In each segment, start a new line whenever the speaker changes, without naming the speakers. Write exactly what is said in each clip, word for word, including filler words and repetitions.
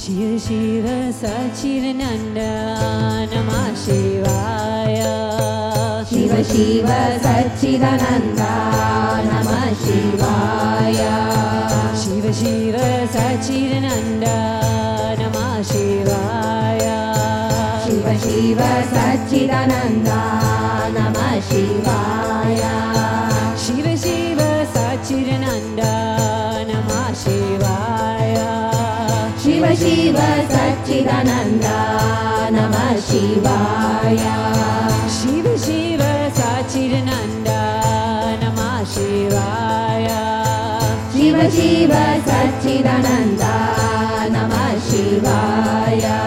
Shiva Shiva Satchidananda Namah Shivaya.
Shiva Shiva Satchidananda Namah Shivaya.
Shiva Shiva Satchidananda Namah Shivaya.
Shiva Shiva Satchidananda Namah Shivaya.
Shiva Shiva Satchidananda Namah Shivaya.
Shiva Shiva Satchidananda Namah Shivaya.
Shiva Shiva Satchidananda Namah Shivaya.
Shiva Shiva Satchidananda Namah Shivaya.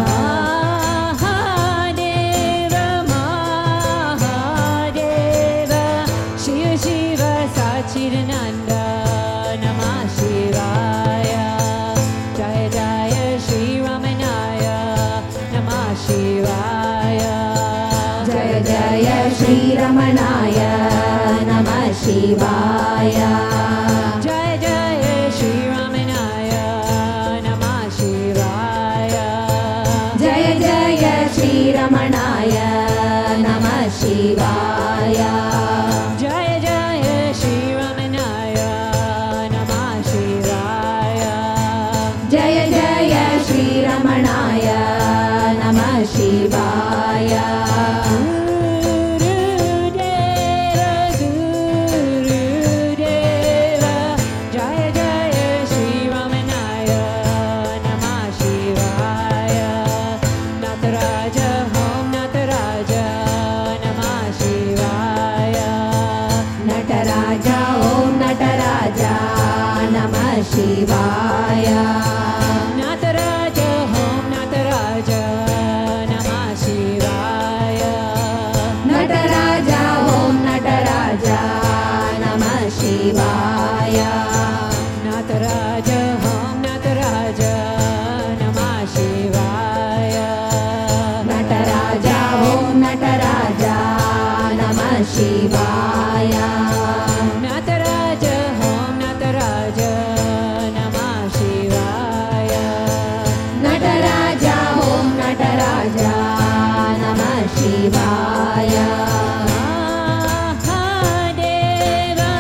Mahadeva Mahadeva Shiva Shiva Satchidananda Namah Shivaya. Jaya Jaya Shri Ramanaya Namah Shivaya.
Jaya Jaya Shri Ramanaya Namah Shivaya.
Jaya Jaya Shri Ramanaya Namah Shivaya.
Jaya Jaya Shri Ramanaya Namah Shivaya.
Jaya Jaya Shri Ramanaya Namah Shivaya.
Jaya Jaya Shri Ramanaya Namah Shivaya. Nataraja Om Nataraja Namah Shivaya.
Nataraja Om Nataraja Namah Shivaya.
Nataraja Om Nataraja Namah Shivaya.
Nataraja Om Nataraja Namah Shivaya.
Nataraja Om Nataraja Namah Shivaya.
Nataraja Om Nataraja Namah Shivaya.
Nataraja Om Nataraja Namah Shivaya.
Mahadeva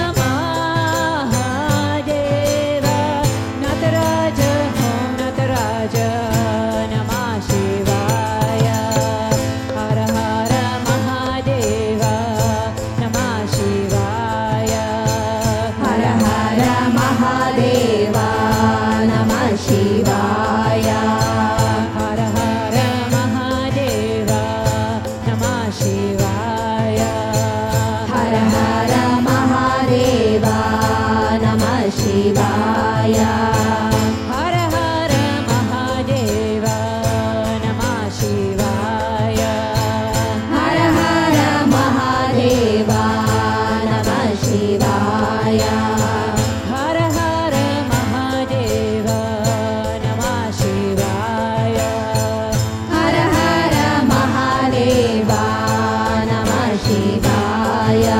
Mahadeva Nataraja Om Nataraja Namah Shivaya. Hara Hara Mahadeva Namah Shivaya.
Hara Hara Mahadeva Namah Shivaya.
Hara Hara Mahadeva Namah Shivaya.
Hara Hara Mahadeva Namah Shivaya.
Hara Hara Mahadeva Namah Shivaya.
Hara Hara Mahadeva Namah Shivaya.
Hara Hara Mahadeva Namah Shivaya.
Hara Hara Mahadeva Namah Shivaya.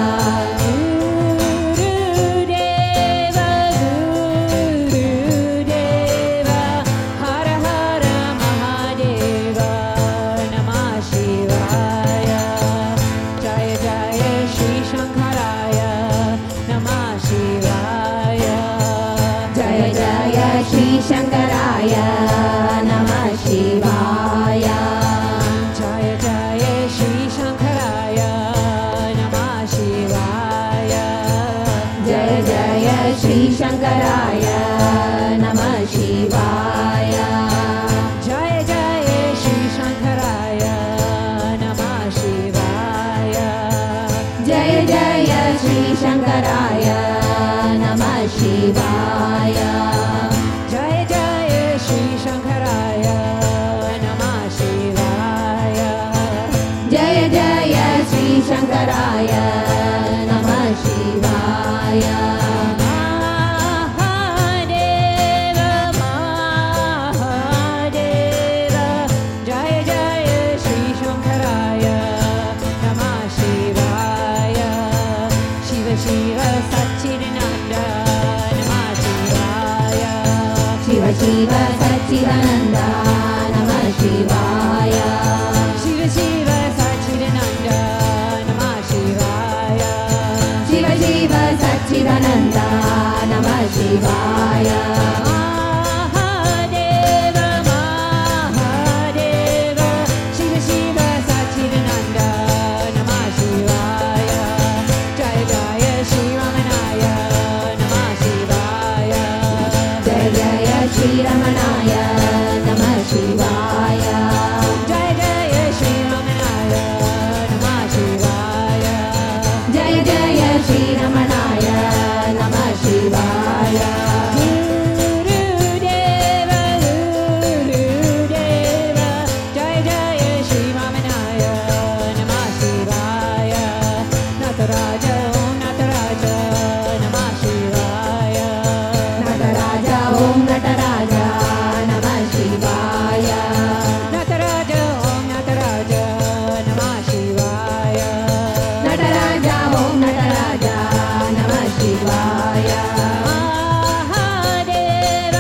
Gurudeva Gurudeva Hara Hara Mahadeva Namah Shivaya. Jaya Jaya Shri Shankaraya Namah Shivaya.
Jaya Jaya Shri Shankaraya Namah Shivaya.
Jaya Jaya Shri Shankaraya Namah Shivaya.
Jaya Jaya Shri Shankaraya Namah Shivaya.
Jaya Jaya Shri Shankaraya Namah Shivaya.
Jaya Jaya Shri Shankaraya Namah Shivaya.
Jaya Jaya Shri Shankaraya Namah Shivaya.
Jaya Jaya Shri Shankaraya Namah Shivaya.
Mahadeva Mahadeva Jaya Jaya Shri Shankaraya Namah Shivaya. Shiva Shiva Satchidananda Namah Shivaya.
Shiva ಸಚ್ಚಿದಾನಂದ ನಮಃ ಶಿವಾಯ
ಶಿವ ಶಿವ ಸಚ್ಚಿದಾನಂದ ನಮಃ ಶಿವಾಯ
ಶಿವ ಶಿವ ಸಚ್ಚಿದಾನಂದ ನಮಃ ಶಿವಾಯ
ಮಹಾದೇವ ಮಹಾದೇವ ಶಿವ ಶಿವ ಸಚ್ಚಿದಾನಂದ ನಮಃ ಶಿವಾಯ ಜಯ ಜಯ ಶ್ರೀರಮಣಾಯ ನಮಃ ಶಿವಾಯ
ಜಯ ಜಯ ಶ್ರೀರಮಣಾಯ ನಮಃ ಶಿವಾಯ
ಜಯ ಜಯ ಶ್ರೀರಮಣಾಯ ನಮಃ ಶಿವಾಯ
ಜಯ ಜಯ ಶ್ರೀರಮಣಾಯ ನಮಃ ಶಿವಾಯ
ಗುರುದೇವ ಗುರುದೇವ ಜಯ ಜಯ ಶ್ರೀರಮಣಾಯ ನಮಃ ಶಿವಾಯ ನಟರಾಜ ಓಂ ನಟರಾಜ ನಮಃ ಶಿವಾಯ
ನಟರಾಜ ಓಂ ನಟರಾಜ ನಮಃ ಶಿವಾಯ
ನಟರಾಜ ಓಂ ನಟರಾಜ ನಮಃ ಶಿವಾಯ
ನಟರಾಜ ಓಂ ನಟರಾಜ ನಮಃ ಶಿವಾಯ
ಮಹಾದೇವ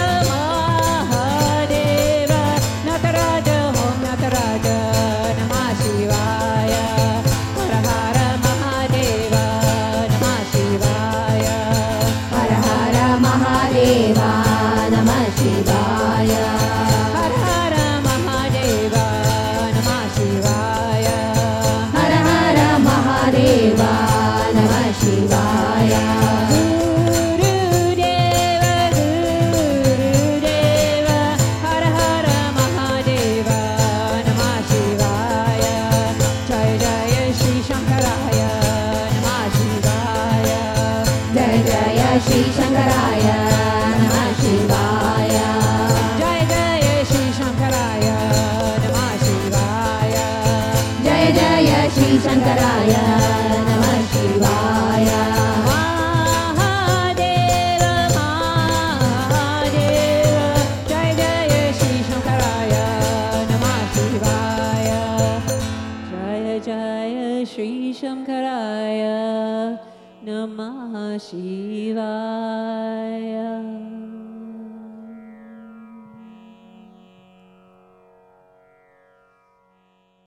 ಮಹಾದೇವ ನಟರಾಜ ಓಂ ನಟರಾಜ ನಮಃ ಶಿವಾಯ ಹರ ಹರ ಮಹಾದೇವ ನಮಃ ಶಿವಾಯ
ಹರ ಹರ ಮಹಾದೇವ ನಮಃ ಶಿವಾಯ
ಹರ ಹರ ಮಹಾದೇವ ನಮಃ ಶಿವಾಯ
ಹರ ಹರ ಮಹಾದೇವ ನಮಃ ಶಿವಾಯ
ಗುರುದೇವ ಗುರುದೇವ ಹರ ಹರ ಮಹಾದೇವ ನಮಃ ಶಿವಾಯ ಜಯ ಜಯ ಶ್ರೀ ಶಂಕರಾಯ ನಮಃ ಶಿವಾಯ
ಜಯ ಜಯ ಶ್ರೀ ಶಂಕರಾಯ ನಮಃ ಶಿವಾಯ
ಜಯ ಜಯ ಶ್ರೀ ಶಂಕರಾಯ ನಮಃ ಶಿವಾಯ
ಜಯ ಜಯ ಶ್ರೀ ಶಂಕರಾಯ ನಮಃ ಶಿವಾಯ
ಮಹಾದೇವ ಮಹಾದೇವ ಜಯ ಜಯ ಶ್ರೀ ಶಂಕರಾಯ ನಮಃ ಶಿವಾಯ ಜಯ ಜಯ ಶ್ರೀ ಶಂಕರಾಯ ನಮಃ ಶಿವಾಯ